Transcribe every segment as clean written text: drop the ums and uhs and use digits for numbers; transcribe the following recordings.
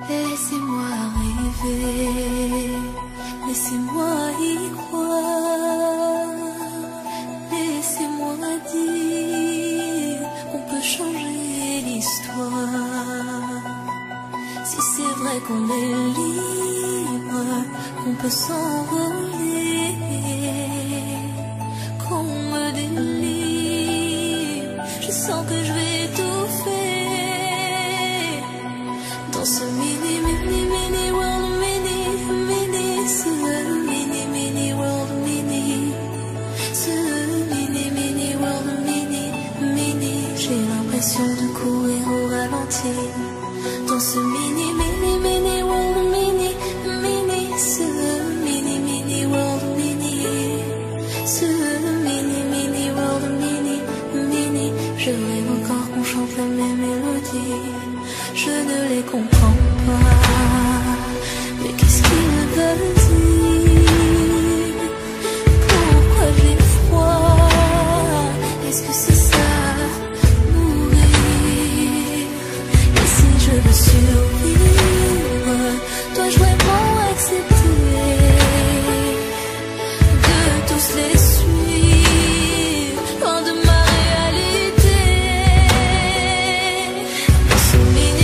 Laissez-moi rêver, laissez-moi y croire, laissez-moi dire qu'on peut changer l'histoire. Si c'est vrai qu'on est libre, qu'on peut s'envoler, qu'on me délivre, je sens que je vais étouffer dans ce mini world, ce mini world, ce mini world, j'ai l'impression de courir au ralenti dans ce mini world, ce mini world, ce mini world, je rêve encore qu'on chante la même mélodie. Je ne les comprends pas, mais qu'est-ce qu'ils veulent dire? Pourquoi j'ai froid? Est-ce que c'est ça, mourir? Et si je veux survivre, dois-je vraiment accepter de tous les suivre, loin de ma réalité? Dans ce mini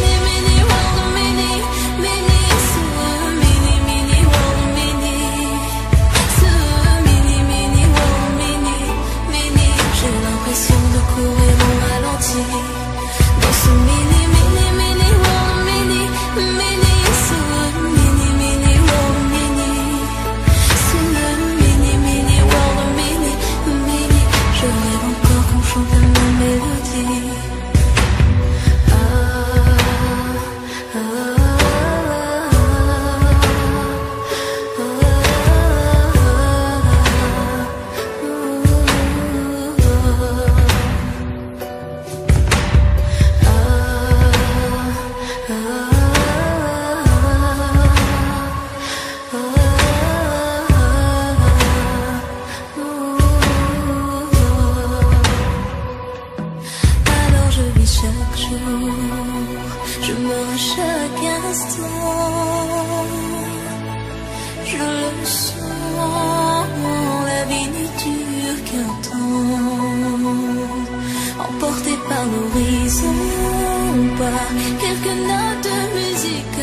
chaque jour, je meurs chaque instant, je le sens, la vie n'est dure qu'un temps, emporté par l'horizon, par quelques notes de musique,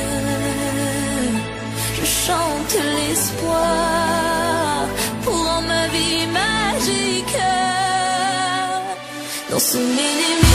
je chante l'espoir pour rendre ma vie magique, dans ce mini